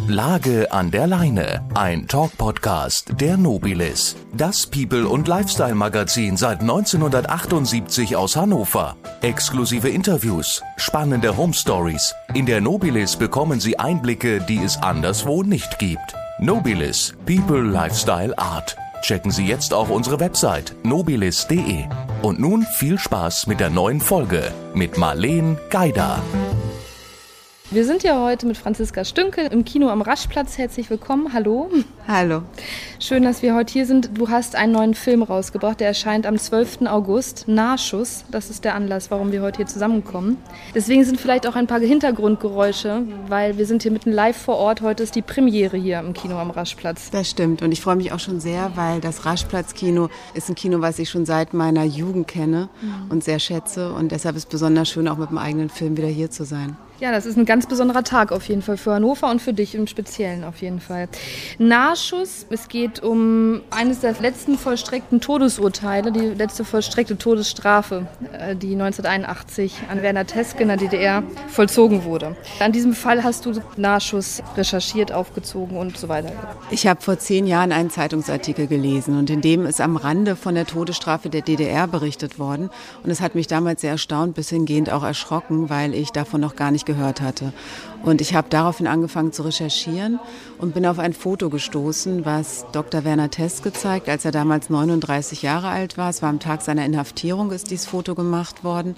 Lage an der Leine, ein Talk-Podcast der Nobilis. Das People- und Lifestyle-Magazin seit 1978 aus Hannover. Exklusive Interviews, spannende Home-Stories. In der Nobilis bekommen Sie Einblicke, die es anderswo nicht gibt. Nobilis, People, Lifestyle, Art. Checken Sie jetzt auch unsere Website nobilis.de. Und nun viel Spaß mit der neuen Folge mit Marleen Geider. Wir sind ja heute mit Franziska Stünkel im Kino am Raschplatz. Herzlich willkommen. Hallo. Hallo. Schön, dass wir heute hier sind. Du hast einen neuen Film rausgebracht, der erscheint am 12. August. Nahschuss, das ist der Anlass, warum wir heute hier zusammenkommen. Deswegen sind vielleicht auch ein paar Hintergrundgeräusche, weil wir sind hier mitten live vor Ort. Heute ist die Premiere hier im Kino am Raschplatz. Das stimmt und ich freue mich auch schon sehr, weil das Raschplatz-Kino ist ein Kino, was ich schon seit meiner Jugend kenne und sehr schätze. Und deshalb ist es besonders schön, auch mit dem eigenen Film wieder hier zu sein. Ja, das ist ein ganz besonderer Tag auf jeden Fall für Hannover und für dich im Speziellen auf jeden Fall. Nahschuss, es geht um eines der letzten vollstreckten Todesurteile, die letzte vollstreckte Todesstrafe, die 1981 an Werner Teske in der DDR vollzogen wurde. An diesem Fall hast du Nahschuss recherchiert, aufgezogen und so weiter. Ich habe vor 10 Jahren einen Zeitungsartikel gelesen und in dem ist am Rande von der Todesstrafe der DDR berichtet worden. Und es hat mich damals sehr erstaunt, bis hingehend auch erschrocken, weil ich davon noch gar nicht gehört hatte. Und ich habe daraufhin angefangen zu recherchieren und bin auf ein Foto gestoßen, was Dr. Werner Teske zeigt, als er damals 39 Jahre alt war. Es war am Tag seiner Inhaftierung, ist dieses Foto gemacht worden,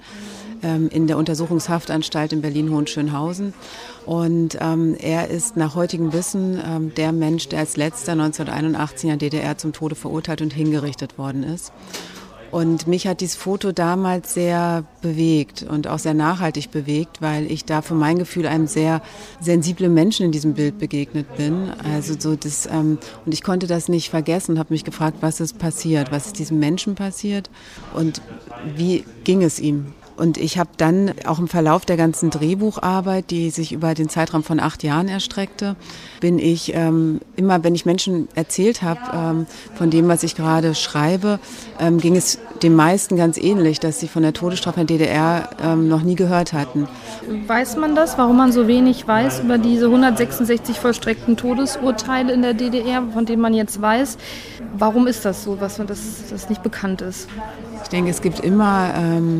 in der Untersuchungshaftanstalt in Berlin-Hohenschönhausen. Und er ist nach heutigem Wissen der Mensch, der als letzter 1981 in der DDR zum Tode verurteilt und hingerichtet worden ist. Und mich hat dieses Foto damals sehr bewegt und auch sehr nachhaltig bewegt, weil ich da für mein Gefühl einem sehr sensiblen Menschen in diesem Bild begegnet bin. Also so das, und ich konnte das nicht vergessen und habe mich gefragt, was ist passiert, was ist diesem Menschen passiert und wie ging es ihm? Und ich habe dann auch im Verlauf der ganzen Drehbucharbeit, die sich über den Zeitraum von 8 Jahren erstreckte, bin ich immer, wenn ich Menschen erzählt habe von dem, was ich gerade schreibe, ging es den meisten ganz ähnlich, dass sie von der Todesstrafe in der DDR noch nie gehört hatten. Weiß man das, warum man so wenig weiß über diese 166 vollstreckten Todesurteile in der DDR, von denen man jetzt weiß? Warum ist das so, dass das nicht bekannt ist? Ich denke, es gibt immer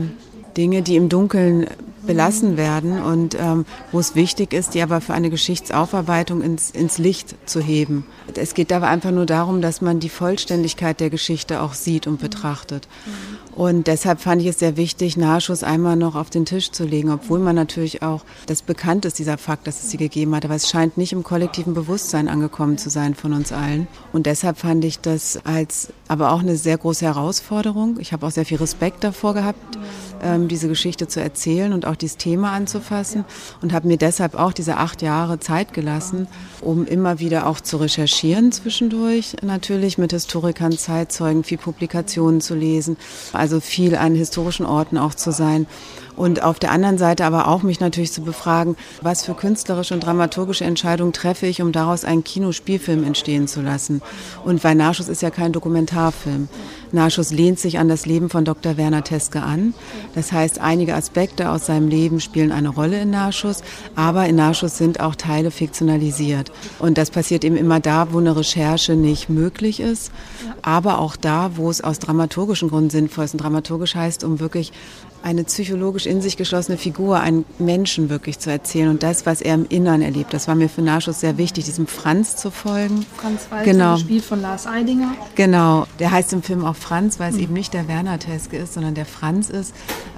Dinge, die im Dunkeln belassen werden und wo es wichtig ist, die aber für eine Geschichtsaufarbeitung ins Licht zu heben. Es geht dabei einfach nur darum, dass man die Vollständigkeit der Geschichte auch sieht und betrachtet. Und deshalb fand ich es sehr wichtig, Nahschuss einmal noch auf den Tisch zu legen, obwohl man natürlich auch, das bekannt ist, dieser Fakt, dass es sie gegeben hat, aber es scheint nicht im kollektiven Bewusstsein angekommen zu sein von uns allen. Und deshalb fand ich das aber auch eine sehr große Herausforderung. Ich habe auch sehr viel Respekt davor gehabt, diese Geschichte zu erzählen und auch dieses Thema anzufassen und habe mir deshalb auch diese 8 Jahre Zeit gelassen, um immer wieder auch zu recherchieren zwischendurch, natürlich mit Historikern, Zeitzeugen, viel Publikationen zu lesen, also viel an historischen Orten auch zu sein. Und auf der anderen Seite aber auch mich natürlich zu befragen, was für künstlerische und dramaturgische Entscheidungen treffe ich, um daraus einen Kinospielfilm entstehen zu lassen. Und weil Nahschuss ist ja kein Dokumentarfilm. Nahschuss lehnt sich an das Leben von Dr. Werner Teske an. Das heißt, einige Aspekte aus seinem Leben spielen eine Rolle in Nahschuss, aber in Nahschuss sind auch Teile fiktionalisiert. Und das passiert eben immer da, wo eine Recherche nicht möglich ist, aber auch da, wo es aus dramaturgischen Gründen sinnvoll ist. Und dramaturgisch heißt, um wirklich eine psychologisch in sich geschlossene Figur, einen Menschen wirklich zu erzählen und das, was er im Innern erlebt. Das war mir für Nahschuss sehr wichtig, diesem Franz zu folgen. Franz Walter, genau. Gespielt von Lars Eidinger. Genau, der heißt im Film auch Franz, weil es eben nicht der Werner Teske ist, sondern der Franz ist.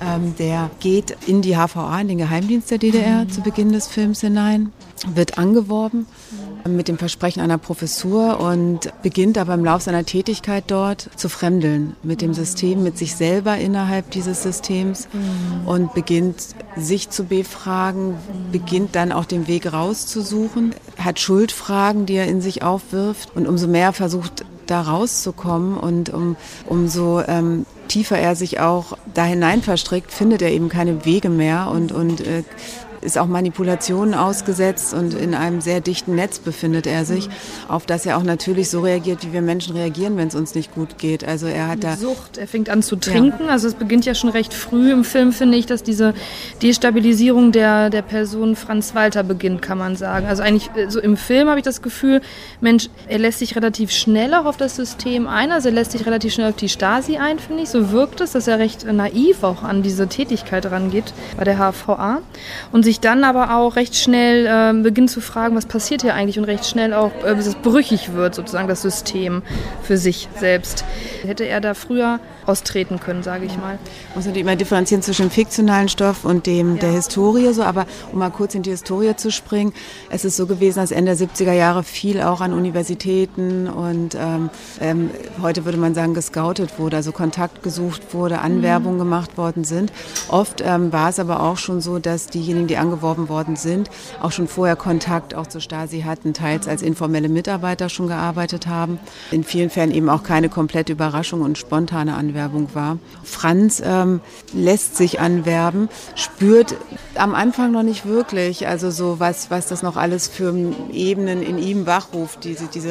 Der geht in die HVA, in den Geheimdienst der DDR zu Beginn des Films hinein, wird angeworben mit dem Versprechen einer Professur und beginnt aber im Laufe seiner Tätigkeit dort zu fremdeln mit dem System, mit sich selber innerhalb dieses Systems und beginnt sich zu befragen, beginnt dann auch den Weg rauszusuchen, hat Schuldfragen, die er in sich aufwirft und umso mehr versucht, da rauszukommen und umso tiefer er sich auch da hinein verstrickt, findet er eben keine Wege mehr und ist auch Manipulationen ausgesetzt und in einem sehr dichten Netz befindet er sich, auf das er auch natürlich so reagiert, wie wir Menschen reagieren, wenn es uns nicht gut geht. Also er hat da Sucht, er fängt an zu trinken, also es beginnt ja schon recht früh im Film, finde ich, dass diese Destabilisierung der Person Franz Walter beginnt, kann man sagen. Also eigentlich so im Film habe ich das Gefühl, Mensch, er lässt sich relativ schnell auch auf das System ein, also er lässt sich relativ schnell auf die Stasi ein, finde ich. So wirkt es, dass er recht naiv auch an diese Tätigkeit rangeht bei der HVA und sich dann aber auch recht schnell beginnt zu fragen, was passiert hier eigentlich und recht schnell auch, bis es brüchig wird, sozusagen das System für sich selbst. Hätte er da früher austreten können, sage ich mal. Man muss natürlich immer differenzieren zwischen dem fiktionalen Stoff und dem der Historie, so, aber um mal kurz in die Historie zu springen, es ist so gewesen, dass Ende der 70er Jahre viel auch an Universitäten und heute würde man sagen gescoutet wurde, also Kontakt gesucht wurde, Anwerbungen gemacht worden sind. Oft war es aber auch schon so, dass diejenigen, die angeworben worden sind, auch schon vorher Kontakt auch zur Stasi hatten, teils als informelle Mitarbeiter schon gearbeitet haben. In vielen Fällen eben auch keine komplette Überraschung und spontane Anwerbung war. Franz lässt sich anwerben, spürt am Anfang noch nicht wirklich, also so was das noch alles für Ebenen in ihm wachruft,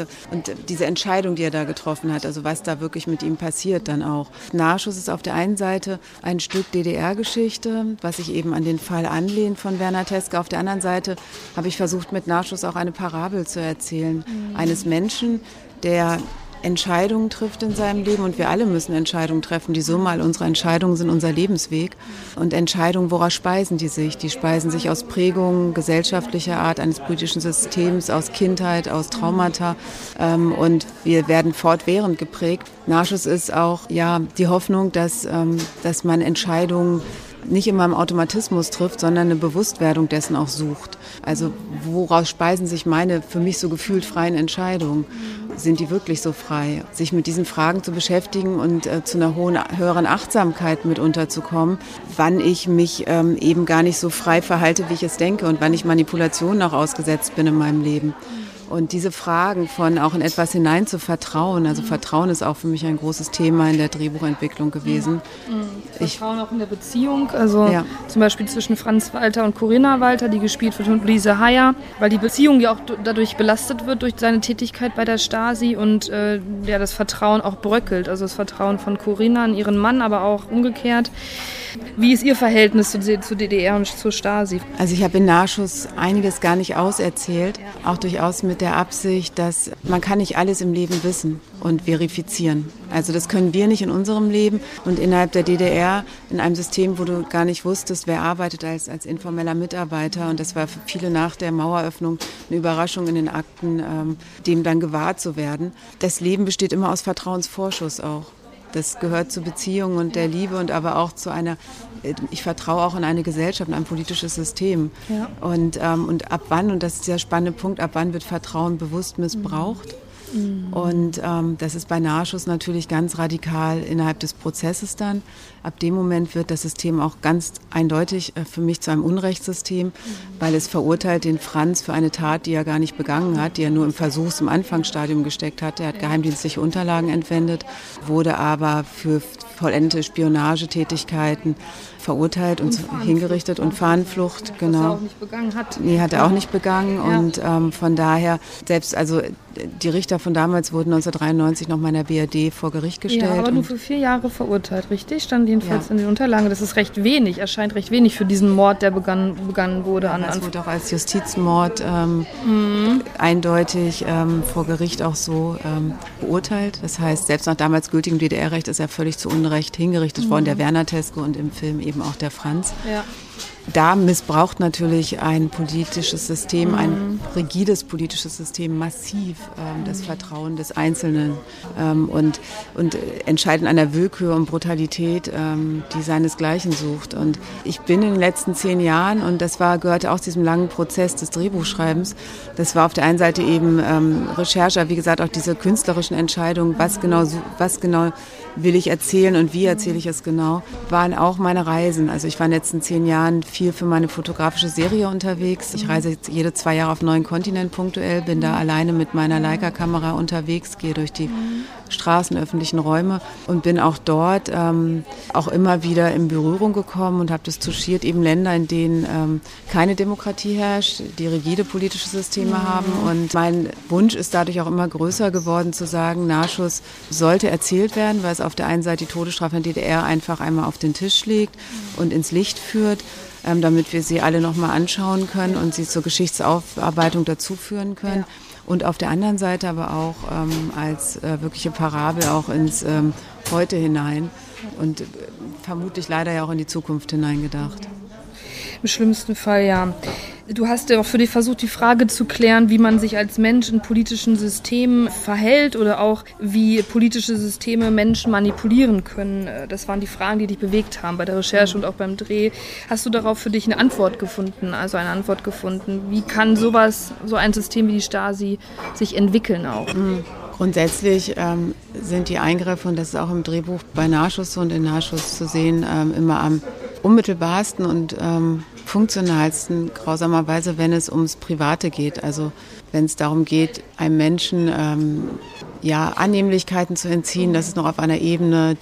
diese Entscheidung, die er da getroffen hat, also was da wirklich mit ihm passiert dann auch. Nahschuss ist auf der einen Seite ein Stück DDR-Geschichte, was sich eben an den Fall anlehnt von Werner Teske. Auf der anderen Seite habe ich versucht, mit Nahschuss auch eine Parabel zu erzählen, eines Menschen, der Entscheidungen trifft in seinem Leben und wir alle müssen Entscheidungen treffen. Die Summe all unserer Entscheidungen sind unser Lebensweg und Entscheidungen, woraus speisen die sich? Die speisen sich aus Prägungen gesellschaftlicher Art, eines politischen Systems, aus Kindheit, aus Traumata und wir werden fortwährend geprägt. Nahschuss ist auch die Hoffnung, dass man Entscheidungen nicht immer im Automatismus trifft, sondern eine Bewusstwerdung dessen auch sucht. Also woraus speisen sich meine für mich so gefühlt freien Entscheidungen? Sind die wirklich so frei? Sich mit diesen Fragen zu beschäftigen und zu einer höheren Achtsamkeit mitunter zu kommen, wann ich mich eben gar nicht so frei verhalte, wie ich es denke und wann ich Manipulationen auch ausgesetzt bin in meinem Leben. Und diese Fragen von auch in etwas hinein zu vertrauen, also Vertrauen ist auch für mich ein großes Thema in der Drehbuchentwicklung gewesen. Vertrauen auch in der Beziehung, also zum Beispiel zwischen Franz Walter und Corinna Walter, die gespielt wird von Luise Heyer, weil die Beziehung ja auch dadurch belastet wird durch seine Tätigkeit bei der Stasi und das Vertrauen auch bröckelt, also das Vertrauen von Corinna an ihren Mann, aber auch umgekehrt. Wie ist Ihr Verhältnis zu DDR und zur Stasi? Also ich habe in Nahschuss einiges gar nicht auserzählt, auch durchaus mit der Absicht, dass man kann nicht alles im Leben wissen und verifizieren. Also das können wir nicht in unserem Leben und innerhalb der DDR in einem System, wo du gar nicht wusstest, wer arbeitet als informeller Mitarbeiter und das war für viele nach der Maueröffnung eine Überraschung in den Akten, dem dann gewahr zu werden. Das Leben besteht immer aus Vertrauensvorschuss auch. Das gehört zur Beziehung und der Liebe und aber auch zu ich vertraue auch in eine Gesellschaft, in ein politisches System. Ja. Und ab wann, und das ist der spannende Punkt, ab wann wird Vertrauen bewusst missbraucht? Und das ist bei Nahschuss natürlich ganz radikal innerhalb des Prozesses dann. Ab dem Moment wird das System auch ganz eindeutig für mich zu einem Unrechtssystem, weil es verurteilt den Franz für eine Tat, die er gar nicht begangen hat, die er nur im im Anfangsstadium gesteckt hat. Er hat geheimdienstliche Unterlagen entwendet, wurde aber für vollendete Spionagetätigkeiten verurteilt und hingerichtet und Fahnenflucht, genau. Was er auch nicht begangen hat. Nee, hat er auch nicht begangen und von daher, selbst also die Richter von damals wurden 1993 noch mal in der BRD vor Gericht gestellt. Ja, aber nur für 4 Jahre verurteilt, richtig? Stand jedenfalls in den Unterlagen. Das ist recht wenig, erscheint recht wenig für diesen Mord, der begangen wurde. Das wurde auch als Justizmord eindeutig vor Gericht auch so beurteilt. Das heißt, selbst nach damals gültigem DDR-Recht ist er völlig zu Unrecht hingerichtet worden, der Werner Teske und im Film eben auch der Franz. Ja. Da missbraucht natürlich ein politisches System, ein rigides politisches System massiv das Vertrauen des Einzelnen und entscheidet an der Willkür und Brutalität, die seinesgleichen sucht. Und ich bin in den letzten 10 Jahren, und das gehörte auch zu diesem langen Prozess des Drehbuchschreibens, das war auf der einen Seite eben Recherche, wie gesagt auch diese künstlerischen Entscheidungen, was genau will ich erzählen und wie erzähle ich es genau, waren auch meine Reisen. Also ich war in den letzten 10 Jahren viel für meine fotografische Serie unterwegs. Ich reise jetzt jede 2 Jahre auf einen neuen Kontinent punktuell, bin da alleine mit meiner Leica-Kamera unterwegs, gehe durch die Straßen, öffentlichen Räume und bin auch dort auch immer wieder in Berührung gekommen und habe das touchiert, eben Länder, in denen keine Demokratie herrscht, die rigide politische Systeme haben. Und mein Wunsch ist dadurch auch immer größer geworden, zu sagen, Nahschuss sollte erzählt werden, weil es auf der einen Seite die Todesstrafe in der DDR einfach einmal auf den Tisch legt und ins Licht führt, damit wir sie alle nochmal anschauen können und sie zur Geschichtsaufarbeitung dazuführen können. Ja. Und auf der anderen Seite aber auch als wirkliche Parabel auch ins Heute hinein und vermutlich leider ja auch in die Zukunft hineingedacht. Im schlimmsten Fall, ja. Du hast ja auch für dich versucht, die Frage zu klären, wie man sich als Mensch in politischen Systemen verhält oder auch wie politische Systeme Menschen manipulieren können. Das waren die Fragen, die dich bewegt haben bei der Recherche und auch beim Dreh. Hast du darauf für dich eine Antwort gefunden? Wie kann so ein System wie die Stasi sich entwickeln auch? Grundsätzlich sind die Eingriffe, und das ist auch im Drehbuch bei Nahschuss und in Nahschuss zu sehen, immer am unmittelbarsten und funktionalsten grausamerweise, wenn es ums Private geht. Also wenn es darum geht, einem Menschen Annehmlichkeiten zu entziehen, das ist noch auf einer Ebene,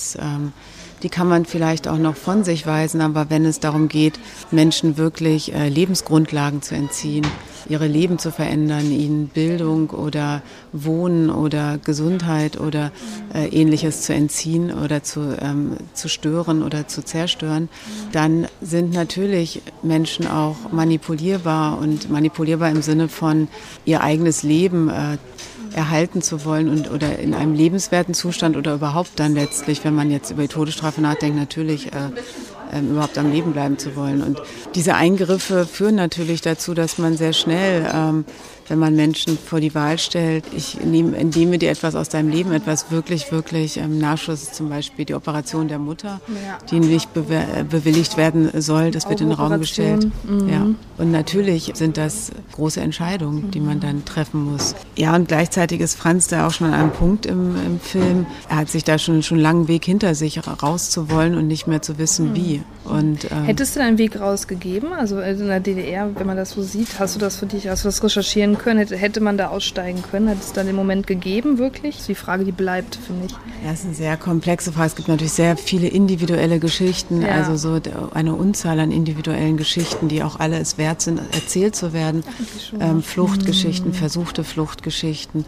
die kann man vielleicht auch noch von sich weisen, aber wenn es darum geht, Menschen wirklich Lebensgrundlagen zu entziehen, ihre Leben zu verändern, ihnen Bildung oder Wohnen oder Gesundheit oder Ähnliches zu entziehen oder zu stören oder zu zerstören, dann sind natürlich Menschen auch manipulierbar und manipulierbar im Sinne von ihr eigenes Leben erhalten zu wollen oder in einem lebenswerten Zustand oder überhaupt dann letztlich, wenn man jetzt über die Todesstrafe nachdenkt, natürlich überhaupt am Leben bleiben zu wollen. Und diese Eingriffe führen natürlich dazu, dass man sehr schnell, wenn man Menschen vor die Wahl stellt, ich entnehme dir etwas aus deinem Leben, etwas wirklich, wirklich Nahschuss, zum Beispiel die Operation der Mutter, die nicht bewilligt werden soll, das wird in den Raum gestellt. Ja. Und natürlich sind das große Entscheidungen, die man dann treffen muss. Ja, und gleichzeitig ist Franz da auch schon an einem Punkt im Film, er hat sich da schon einen langen Weg hinter sich rauszuwollen und nicht mehr zu wissen, wie. Und, hättest du einen Weg rausgegeben? Also in der DDR, wenn man das so sieht, hast du das recherchieren können? Hätte man da aussteigen können? Hat es dann den Moment gegeben, wirklich? Das ist die Frage, die bleibt, finde ich. Ja, das ist eine sehr komplexe Frage. Es gibt natürlich sehr viele individuelle Geschichten, also so eine Unzahl an individuellen Geschichten, die auch alle es wert sind, erzählt zu werden. Fluchtgeschichten, versuchte Fluchtgeschichten,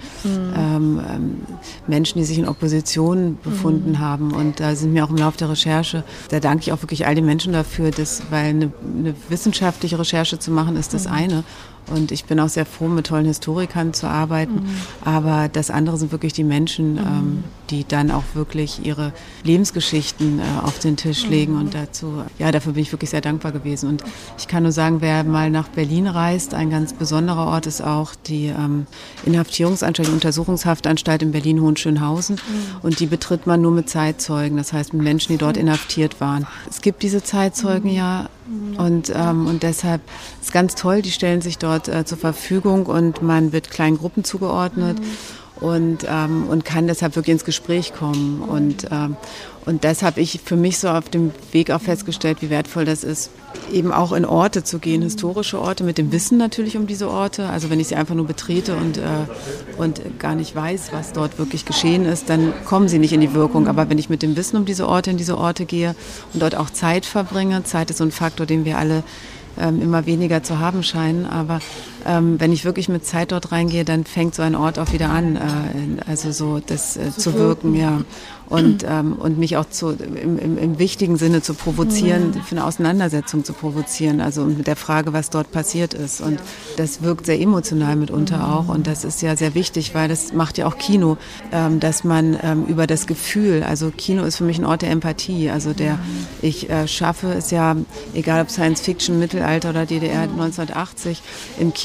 Menschen, die sich in Opposition befunden haben. Und da sind mir auch im Laufe der Recherche, da danke ich auch wirklich all den Menschen dafür, weil eine wissenschaftliche Recherche zu machen, ist das eine. Und ich bin auch sehr froh, mit tollen Historikern zu arbeiten. Aber das andere sind wirklich die Menschen, die dann auch wirklich ihre Lebensgeschichten auf den Tisch legen. Und dafür bin ich wirklich sehr dankbar gewesen. Und ich kann nur sagen, wer mal nach Berlin reist, ein ganz besonderer Ort ist auch die Inhaftierungsanstalt, die Untersuchungshaftanstalt in Berlin-Hohenschönhausen. Und die betritt man nur mit Zeitzeugen, das heißt mit Menschen, die dort inhaftiert waren. Es gibt diese Zeitzeugen und deshalb ist es ganz toll, die stellen sich dort zur Verfügung und man wird kleinen Gruppen zugeordnet und kann deshalb wirklich ins Gespräch kommen. Und das habe ich für mich so auf dem Weg auch festgestellt, wie wertvoll das ist, eben auch in Orte zu gehen, historische Orte, mit dem Wissen natürlich um diese Orte. Also wenn ich sie einfach nur betrete und gar nicht weiß, was dort wirklich geschehen ist, dann kommen sie nicht in die Wirkung. Aber wenn ich mit dem Wissen um diese Orte in diese Orte gehe und dort auch Zeit verbringe, Zeit ist so ein Faktor, den wir alle immer weniger zu haben scheinen, aber wenn ich wirklich mit Zeit dort reingehe, dann fängt so ein Ort auch wieder an, also so das zu wirken, ja. Und mich auch im wichtigen Sinne zu provozieren, für eine Auseinandersetzung zu provozieren, also mit der Frage, was dort passiert ist. Und das wirkt sehr emotional mitunter auch und das ist ja sehr wichtig, weil das macht ja auch Kino, dass man über das Gefühl, also Kino ist für mich ein Ort der Empathie, also ich schaffe es ja, egal ob Science Fiction, Mittelalter oder DDR 1980, im Kino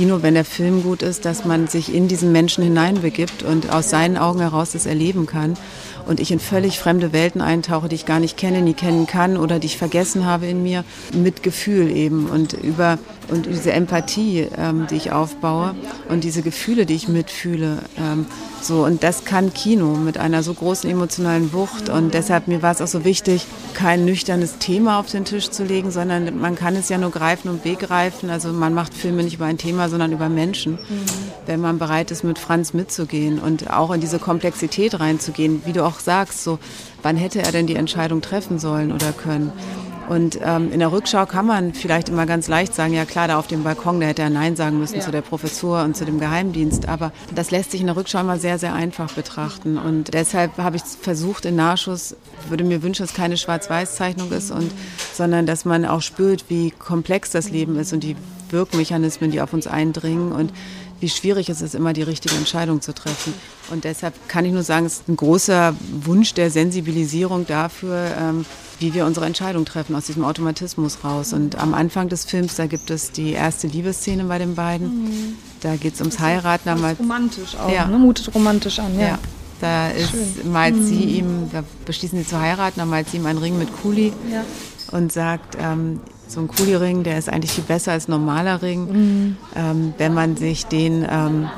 Kino, wenn der Film gut ist, dass man sich in diesen Menschen hineinbegibt und aus seinen Augen heraus das erleben kann. Und ich in völlig fremde Welten eintauche, die ich gar nicht kenne, nie kennen kann oder die ich vergessen habe in mir, mit Gefühl eben und diese Empathie, die ich aufbaue und diese Gefühle, die ich mitfühle. Und das kann Kino mit einer so großen emotionalen Wucht und deshalb mir war es auch so wichtig, kein nüchternes Thema auf den Tisch zu legen, sondern man kann es ja nur greifen und begreifen. Also man macht Filme nicht über ein Thema, sondern über Menschen, wenn man bereit ist, mit Franz mitzugehen und auch in diese Komplexität reinzugehen, wie du auch sagst, so wann hätte er denn die Entscheidung treffen sollen oder können. Und in der Rückschau kann man vielleicht immer ganz leicht sagen, ja klar, da auf dem Balkon, da hätte er Nein sagen müssen zu der Professur und zu dem Geheimdienst. Aber das lässt sich in der Rückschau immer sehr, sehr einfach betrachten. Und deshalb habe ich versucht in Nahschuss, würde mir wünschen, dass es keine Schwarz-Weiß-Zeichnung ist, sondern dass man auch spürt, wie komplex das Leben ist und die Wirkmechanismen, die auf uns eindringen und wie schwierig es ist, immer die richtige Entscheidung zu treffen. Und deshalb kann ich nur sagen, es ist ein großer Wunsch der Sensibilisierung dafür, wie wir unsere Entscheidung treffen, aus diesem Automatismus raus. Und am Anfang des Films, da gibt es die erste Liebesszene bei den beiden. Da geht es ums Heiraten. Romantisch auch, ne? Mutet romantisch an, ja. Da malt sie ihm, da beschließen sie zu heiraten, da malt sie ihm einen Ring mit Kuli und sagt, so ein Kuli-Ring, der ist eigentlich viel besser als ein normaler Ring. Wenn man sich den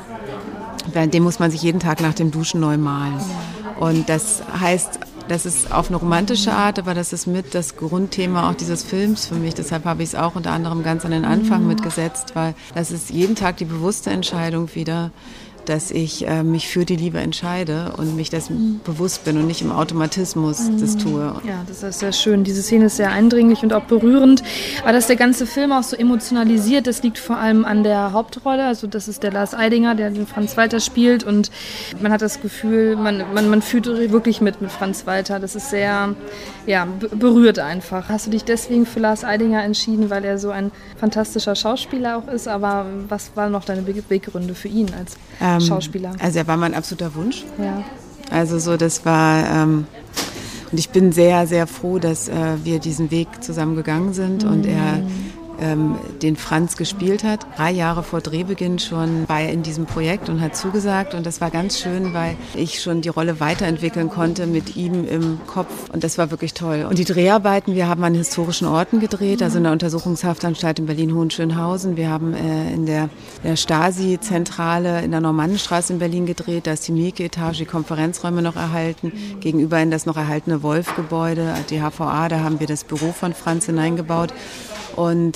muss man sich jeden Tag nach dem Duschen neu malen. Und das heißt, das ist auf eine romantische Art, aber das ist mit das Grundthema auch dieses Films für mich. Deshalb habe ich es auch unter anderem ganz an den Anfang mitgesetzt, weil das ist jeden Tag die bewusste Entscheidung wieder, dass ich mich für die Liebe entscheide und mich das bewusst bin und nicht im Automatismus das tue. Ja, das ist sehr schön. Diese Szene ist sehr eindringlich und auch berührend. Aber dass der ganze Film auch so emotionalisiert, das liegt vor allem an der Hauptrolle. Also das ist der Lars Eidinger, der den Franz Walter spielt und man hat das Gefühl, man fühlt wirklich mit Franz Walter. Das ist sehr berührt einfach. Hast du dich deswegen für Lars Eidinger entschieden, weil er so ein fantastischer Schauspieler auch ist? Aber was waren noch deine Beweggründe für ihn als Schauspieler? Also er war mein absoluter Wunsch. Ja. Also so, das war, und ich bin sehr, sehr froh, dass wir diesen Weg zusammen gegangen sind und er den Franz gespielt hat. 3 Jahre vor Drehbeginn schon war er in diesem Projekt und hat zugesagt und das war ganz schön, weil ich schon die Rolle weiterentwickeln konnte mit ihm im Kopf und das war wirklich toll. Und die Dreharbeiten, wir haben an historischen Orten gedreht, also in der Untersuchungshaftanstalt in Berlin-Hohenschönhausen. Wir haben in der Stasi-Zentrale in der Normannenstraße in Berlin gedreht, da ist die Mieke-Etage, die Konferenzräume noch erhalten. Gegenüber in das noch erhaltene Wolf-Gebäude, die HVA, da haben wir das Büro von Franz hineingebaut. Und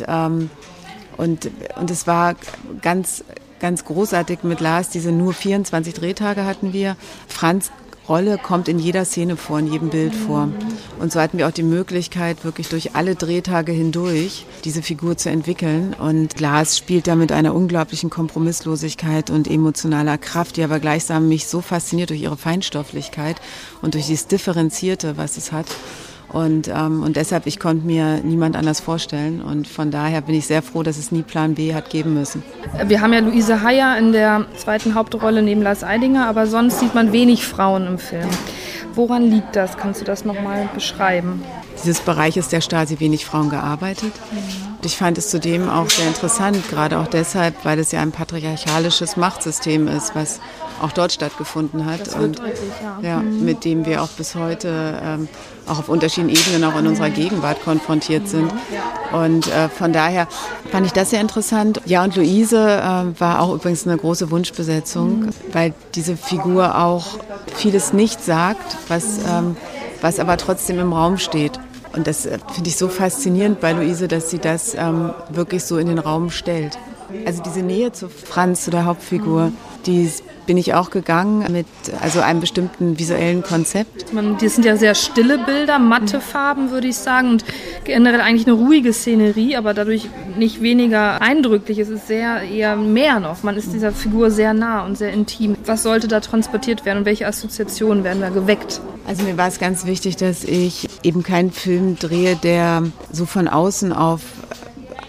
es war ganz, ganz großartig mit Lars. Diese nur 24 Drehtage hatten wir. Franz' Rolle kommt in jeder Szene vor, in jedem Bild vor. Und so hatten wir auch die Möglichkeit, wirklich durch alle Drehtage hindurch diese Figur zu entwickeln. Und Lars spielt da mit einer unglaublichen Kompromisslosigkeit und emotionaler Kraft, die aber gleichsam mich so fasziniert durch ihre Feinstofflichkeit und durch dieses Differenzierte, was es hat. Und deshalb, ich konnte mir niemand anders vorstellen. Und von daher bin ich sehr froh, dass es nie Plan B hat geben müssen. Wir haben ja Luise Heyer in der zweiten Hauptrolle neben Lars Eidinger, aber sonst sieht man wenig Frauen im Film. Woran liegt das? Kannst du das nochmal beschreiben? Dieses Bereich ist der Stasi wenig Frauen gearbeitet. Und ich fand es zudem auch sehr interessant, gerade auch deshalb, weil es ja ein patriarchalisches Machtsystem ist, was auch dort stattgefunden hat. Das wird deutlich, ja. Mit dem wir auch bis heute auch auf unterschiedlichen Ebenen auch in unserer Gegenwart konfrontiert sind. Und von daher fand ich das sehr interessant. Ja, und Luise war auch übrigens eine große Wunschbesetzung, weil diese Figur auch vieles nicht sagt, was aber trotzdem im Raum steht. Und das finde ich so faszinierend bei Luise, dass sie das wirklich so in den Raum stellt. Also diese Nähe zu Franz, zu der Hauptfigur, die bin ich auch gegangen mit einem bestimmten visuellen Konzept. Das sind ja sehr stille Bilder, matte Farben, würde ich sagen, und generell eigentlich eine ruhige Szenerie, aber dadurch nicht weniger eindrücklich. Es ist eher mehr noch. Man ist dieser Figur sehr nah und sehr intim. Was sollte da transportiert werden und welche Assoziationen werden da geweckt? Also mir war es ganz wichtig, dass ich eben keinen Film drehe, der so von außen auf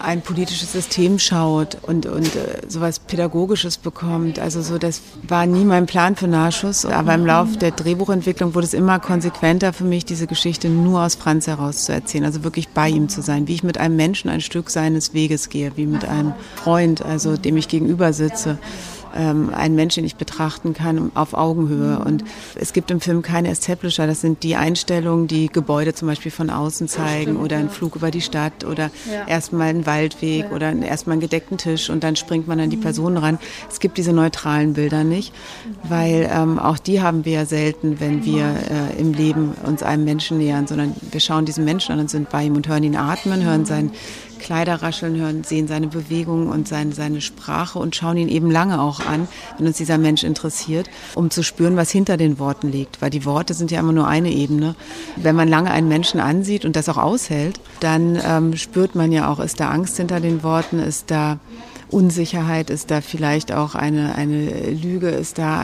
ein politisches System schaut und sowas Pädagogisches bekommt. Also so, das war nie mein Plan für Nahschuss, aber im Laufe der Drehbuchentwicklung wurde es immer konsequenter für mich, diese Geschichte nur aus Franz heraus zu erzählen, also wirklich bei ihm zu sein, wie ich mit einem Menschen ein Stück seines Weges gehe, wie mit einem Freund, also dem ich gegenüber sitze. Ein Mensch, den ich betrachten kann, auf Augenhöhe. Und es gibt im Film keine Establisher. Das sind die Einstellungen, die Gebäude zum Beispiel von außen zeigen oder einen Flug über die Stadt oder erstmal einen Waldweg oder erstmal einen gedeckten Tisch und dann springt man an die Person ran. Es gibt diese neutralen Bilder nicht, weil auch die haben wir ja selten, wenn wir im Leben uns einem Menschen nähern, sondern wir schauen diesen Menschen an und sind bei ihm und hören ihn atmen, hören seinen Kleider rascheln, hören, sehen seine Bewegungen und seine Sprache und schauen ihn eben lange auch an, wenn uns dieser Mensch interessiert, um zu spüren, was hinter den Worten liegt. Weil die Worte sind ja immer nur eine Ebene. Wenn man lange einen Menschen ansieht und das auch aushält, dann spürt man ja auch, ist da Angst hinter den Worten, ist da Unsicherheit, ist da vielleicht auch eine Lüge, ist da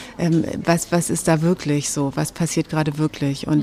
was ist da wirklich so, was passiert gerade wirklich und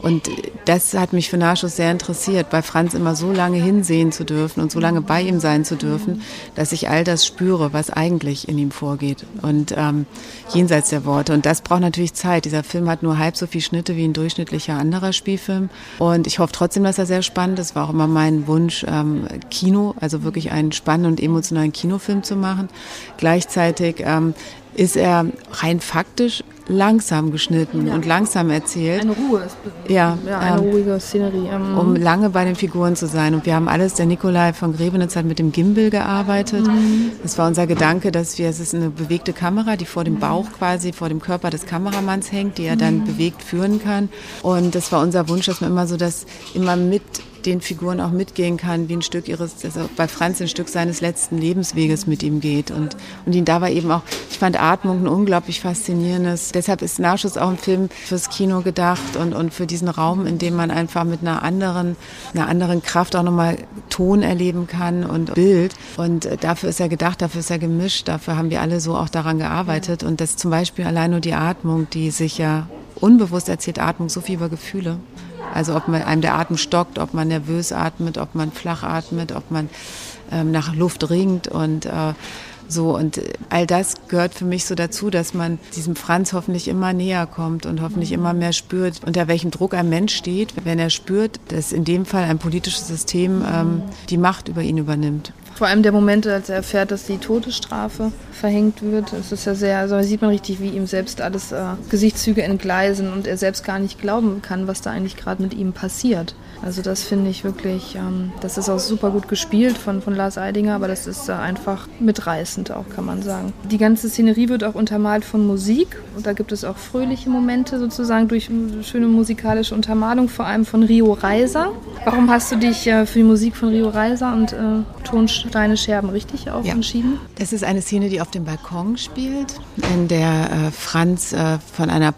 das hat mich für Nahschuss sehr interessiert, bei Franz immer so lange hinsehen zu dürfen und so lange bei ihm sein zu dürfen, dass ich all das spüre, was eigentlich in ihm vorgeht und jenseits der Worte und das braucht natürlich Zeit. Dieser Film hat nur halb so viele Schnitte wie ein durchschnittlicher anderer Spielfilm und ich hoffe trotzdem, dass er sehr spannend ist. War auch immer mein Wunsch, Kino, also wirklich einen spannenden und emotionalen Kinofilm zu machen. Gleichzeitig ist er rein faktisch langsam geschnitten und langsam erzählt. Eine Ruhe. Eine ruhige Szenerie. Um lange bei den Figuren zu sein. Und wir haben alles, der Nikolai von Grebenitz hat mit dem Gimbal gearbeitet. Das war unser Gedanke, es ist eine bewegte Kamera, die vor dem Bauch quasi, vor dem Körper des Kameramanns hängt, die er dann bewegt führen kann. Und das war unser Wunsch, dass man immer so das immer mit den Figuren auch mitgehen kann, wie ein Stück bei Franz ein Stück seines letzten Lebensweges mit ihm geht und ihn dabei eben auch, ich fand Atmung ein unglaublich faszinierendes, deshalb ist Nahschuss auch ein Film fürs Kino gedacht und für diesen Raum, in dem man einfach mit einer anderen Kraft auch nochmal Ton erleben kann und Bild und dafür ist er gedacht, dafür ist er gemischt, dafür haben wir alle so auch daran gearbeitet und das zum Beispiel allein nur die Atmung, die sich ja unbewusst erzählt, Atmung so viel über Gefühle. Also ob einem der Atem stockt, ob man nervös atmet, ob man flach atmet, ob man nach Luft ringt und so. Und all das gehört für mich so dazu, dass man diesem Franz hoffentlich immer näher kommt und hoffentlich immer mehr spürt, unter welchem Druck ein Mensch steht, wenn er spürt, dass in dem Fall ein politisches System die Macht über ihn übernimmt. Vor allem der Moment, als er erfährt, dass die Todesstrafe verhängt wird, es ist ja sehr, also da sieht man richtig, wie ihm selbst alles Gesichtszüge entgleisen und er selbst gar nicht glauben kann, was da eigentlich gerade mit ihm passiert. Also das finde ich wirklich, das ist auch super gut gespielt von Lars Eidinger, aber das ist einfach mitreißend auch, kann man sagen. Die ganze Szenerie wird auch untermalt von Musik und da gibt es auch fröhliche Momente sozusagen durch schöne musikalische Untermalung, vor allem von Rio Reiser. Warum hast du dich für die Musik von Rio Reiser und Tonsteine Scherben richtig auch entschieden? Das ist eine Szene, die auf dem Balkon spielt, in der Franz von einer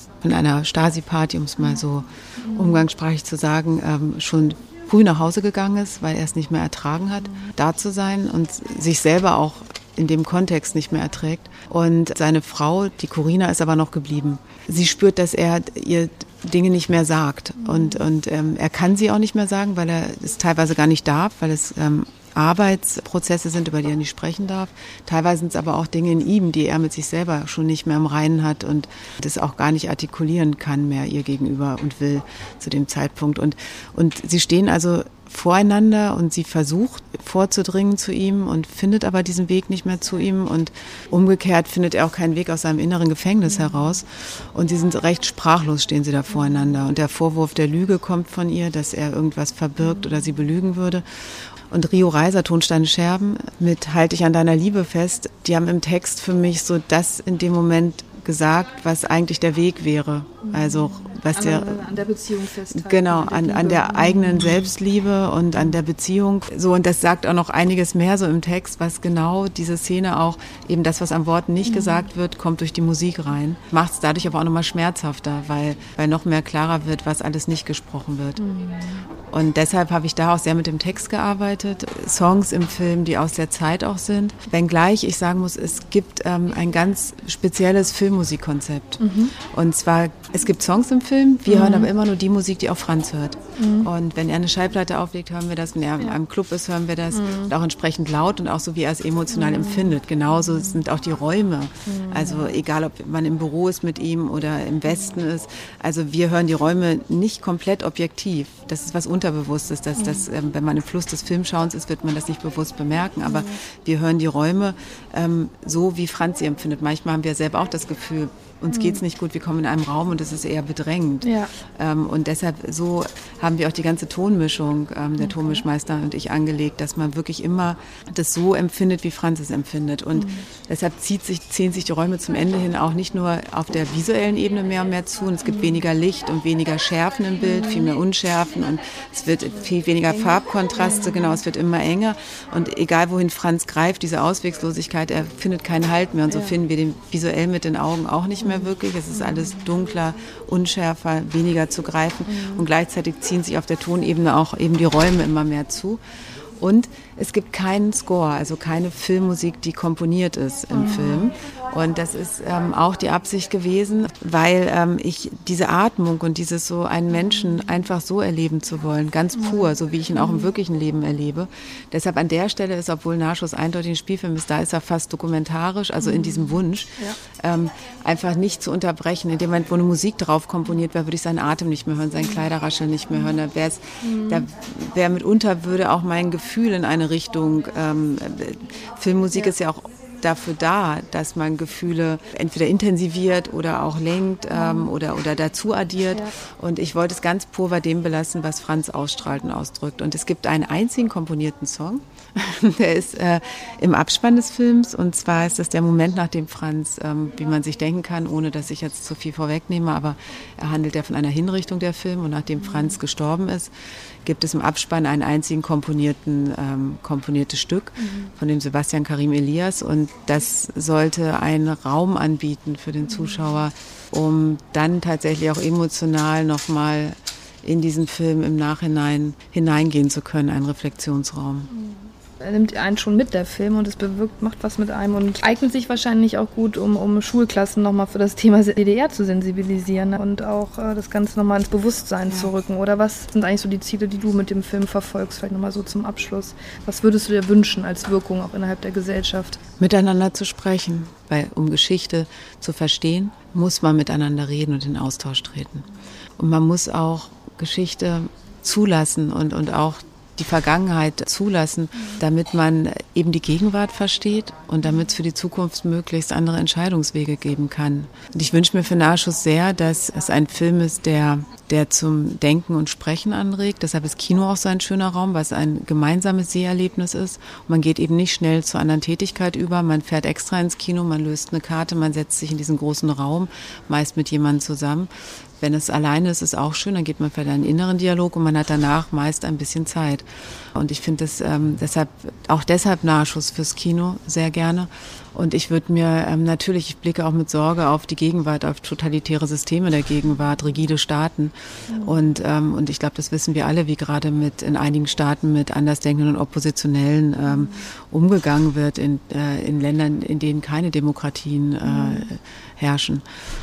Stasi-Party, um es mal so umgangssprachlich zu sagen, schon früh nach Hause gegangen ist, weil er es nicht mehr ertragen hat, da zu sein und sich selber auch in dem Kontext nicht mehr erträgt. Und seine Frau, die Corina, ist aber noch geblieben. Sie spürt, dass er ihr Dinge nicht mehr sagt und er kann sie auch nicht mehr sagen, weil er es teilweise gar nicht darf, weil es Arbeitsprozesse sind, über die er nicht sprechen darf. Teilweise sind es aber auch Dinge in ihm, die er mit sich selber schon nicht mehr im Reinen hat und das auch gar nicht artikulieren kann mehr ihr gegenüber und will zu dem Zeitpunkt. Und sie stehen also voreinander und sie versucht vorzudringen zu ihm und findet aber diesen Weg nicht mehr zu ihm und umgekehrt findet er auch keinen Weg aus seinem inneren Gefängnis heraus und sie sind recht sprachlos, stehen sie da voreinander und der Vorwurf der Lüge kommt von ihr, dass er irgendwas verbirgt oder sie belügen würde. Und Rio Reiser, Tonsteine Scherben, mit Halt dich an deiner Liebe fest, die haben im Text für mich so das in dem Moment gesagt, was eigentlich der Weg wäre. Also was an der Beziehung festhalten. Genau, an der eigenen Selbstliebe und an der Beziehung. So, und das sagt auch noch einiges mehr so im Text, was genau diese Szene auch, eben das, was am Worten nicht gesagt wird, kommt durch die Musik rein. Macht es dadurch aber auch nochmal schmerzhafter, weil noch mehr klarer wird, was alles nicht gesprochen wird. Und deshalb habe ich da auch sehr mit dem Text gearbeitet. Songs im Film, die aus der Zeit auch sind. Wenngleich ich sagen muss, es gibt ein ganz spezielles Filmmusikkonzept. Und zwar Es gibt Songs im Film, wir hören aber immer nur die Musik, die auch Franz hört. Und wenn er eine Schallplatte auflegt, hören wir das. Wenn er in einem Club ist, hören wir das. Und auch entsprechend laut und auch so, wie er es emotional empfindet. Genauso sind auch die Räume. Also egal, ob man im Büro ist mit ihm oder im Westen ist. Also wir hören die Räume nicht komplett objektiv. Das ist was Unterbewusstes. Wenn man im Fluss des Filmschauens ist, wird man das nicht bewusst bemerken. Aber wir hören die Räume so, wie Franz sie empfindet. Manchmal haben wir selber auch das Gefühl, uns geht's nicht gut, wir kommen in einem Raum und es ist eher bedrängend. Ja. Und deshalb so haben wir auch die ganze Tonmischung, der Tonmischmeister und ich angelegt, dass man wirklich immer das so empfindet, wie Franz es empfindet. Und deshalb ziehen sich die Räume zum Ende hin auch nicht nur auf der visuellen Ebene mehr und mehr zu. Und es gibt weniger Licht und weniger Schärfen im Bild, viel mehr Unschärfen und es wird viel weniger Farbkontraste, genau, es wird immer enger. Und egal wohin Franz greift, diese Ausweglosigkeit, er findet keinen Halt mehr. Und so finden wir den visuell mit den Augen auch nicht mehr wirklich. Es ist alles dunkler, unschärfer, weniger zu greifen. Und gleichzeitig ziehen sich auf der Tonebene auch eben die Räume immer mehr zu. Und es gibt keinen Score, also keine Filmmusik, die komponiert ist im Film. Und das ist auch die Absicht gewesen, weil ich diese Atmung und dieses so einen Menschen einfach so erleben zu wollen, ganz pur, so wie ich ihn auch im wirklichen Leben erlebe. Deshalb an der Stelle ist, obwohl Nachschuss eindeutig ein Spielfilm ist, da ist er fast dokumentarisch, also in diesem Wunsch, einfach nicht zu unterbrechen. In dem Moment, wo eine Musik drauf komponiert wäre, würde ich seinen Atem nicht mehr hören, seinen Kleiderrascheln nicht mehr hören. Da wäre mitunter würde auch mein Gefühl in eine Richtung, Filmmusik ist ja auch dafür da, dass man Gefühle entweder intensiviert oder auch lenkt oder dazu addiert. Ja. Und ich wollte es ganz pur bei dem belassen, was Franz ausstrahlt und ausdrückt. Und es gibt einen einzigen komponierten Song, der ist im Abspann des Films. Und zwar ist das der Moment, nachdem Franz, wie man sich denken kann, ohne dass ich jetzt zu viel vorwegnehme, aber er handelt ja von einer Hinrichtung der Film. Und nachdem Franz gestorben ist, gibt es im Abspann einen einzigen komponiertes Stück von dem Sebastian Karim Elias. Und das sollte einen Raum anbieten für den Zuschauer, um dann tatsächlich auch emotional nochmal in diesen Film im Nachhinein hineingehen zu können, einen Reflexionsraum. Er nimmt einen schon mit, der Film, und es macht was mit einem und eignet sich wahrscheinlich auch gut, um Schulklassen nochmal für das Thema DDR zu sensibilisieren und auch das Ganze nochmal ins Bewusstsein zu rücken. Oder was sind eigentlich so die Ziele, die du mit dem Film verfolgst? Vielleicht nochmal so zum Abschluss. Was würdest du dir wünschen als Wirkung auch innerhalb der Gesellschaft? Miteinander zu sprechen, weil um Geschichte zu verstehen, muss man miteinander reden und in Austausch treten. Und man muss auch Geschichte zulassen und auch die Vergangenheit zulassen, damit man eben die Gegenwart versteht und damit es für die Zukunft möglichst andere Entscheidungswege geben kann. Und ich wünsche mir für Nachschuss sehr, dass es ein Film ist, der zum Denken und Sprechen anregt. Deshalb ist Kino auch so ein schöner Raum, weil es ein gemeinsames Seherlebnis ist. Und man geht eben nicht schnell zur anderen Tätigkeit über. Man fährt extra ins Kino, man löst eine Karte, man setzt sich in diesen großen Raum, meist mit jemandem zusammen. Wenn es alleine ist, ist es auch schön, dann geht man vielleicht in einen inneren Dialog und man hat danach meist ein bisschen Zeit. Und ich finde das deshalb Nachschuss fürs Kino sehr gerne. Und ich würde mir natürlich, ich blicke auch mit Sorge auf die Gegenwart, auf totalitäre Systeme der Gegenwart, rigide Staaten. Und ich glaube, das wissen wir alle, wie gerade in einigen Staaten mit Andersdenkenden und Oppositionellen umgegangen wird in Ländern, in denen keine Demokratien herrschen.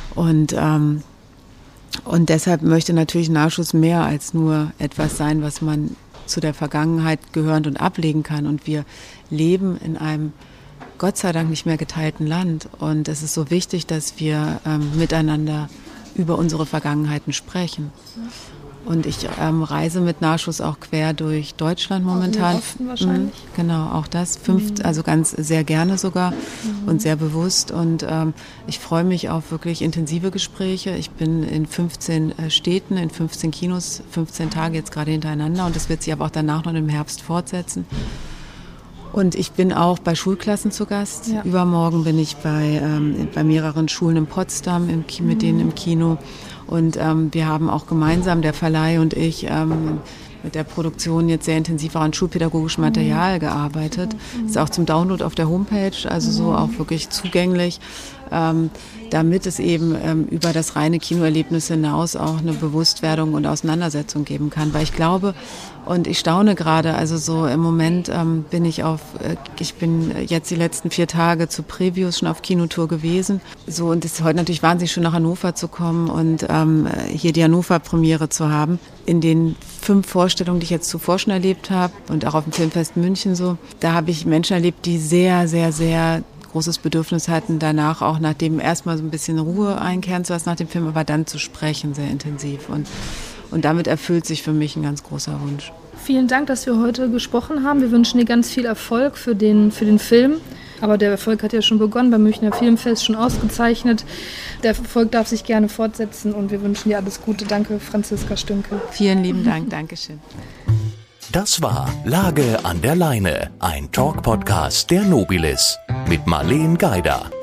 Und deshalb möchte natürlich Nachschuss mehr als nur etwas sein, was man zu der Vergangenheit gehörend und ablegen kann. Und wir leben in einem Gott sei Dank nicht mehr geteilten Land. Und es ist so wichtig, dass wir miteinander über unsere Vergangenheiten sprechen. Und ich reise mit Nachschuss auch quer durch Deutschland momentan. Auch im Osten wahrscheinlich. Genau, auch das. Also ganz sehr gerne sogar und sehr bewusst. Und ich freue mich auf wirklich intensive Gespräche. Ich bin in 15 Städten, in 15 Kinos, 15 Tage jetzt gerade hintereinander. Und das wird sich aber auch danach noch im Herbst fortsetzen. Und ich bin auch bei Schulklassen zu Gast. Ja. Übermorgen bin ich bei mehreren Schulen in Potsdam mit denen im Kino. Und wir haben auch gemeinsam, der Verleih und ich, mit der Produktion jetzt sehr intensiv auch an schulpädagogischem Material gearbeitet. Ist auch zum Download auf der Homepage, also so auch wirklich zugänglich. damit es eben über das reine Kinoerlebnis hinaus auch eine Bewusstwerdung und Auseinandersetzung geben kann. Weil ich glaube und ich staune gerade, also so im Moment bin ich jetzt die letzten 4 Tage zu Previews schon auf Kinotour gewesen. So, und es ist heute natürlich wahnsinnig schön, nach Hannover zu kommen und hier die Hannover-Premiere zu haben. In den 5 Vorstellungen, die ich jetzt zuvor schon erlebt habe und auch auf dem Filmfest München so, da habe ich Menschen erlebt, die sehr, sehr, sehr großes Bedürfnis hatten, danach auch nachdem erstmal so ein bisschen Ruhe einkehren zu lassen nach dem Film, aber dann zu sprechen, sehr intensiv. Und damit erfüllt sich für mich ein ganz großer Wunsch. Vielen Dank, dass wir heute gesprochen haben. Wir wünschen dir ganz viel Erfolg für den Film. Aber der Erfolg hat ja schon begonnen, beim Münchner Filmfest schon ausgezeichnet. Der Erfolg darf sich gerne fortsetzen und wir wünschen dir alles Gute. Danke, Franziska Stünkel. Vielen lieben Dank, Dankeschön. Das war Lage an der Leine, ein Talk-Podcast der Nobilis mit Marleen Geider.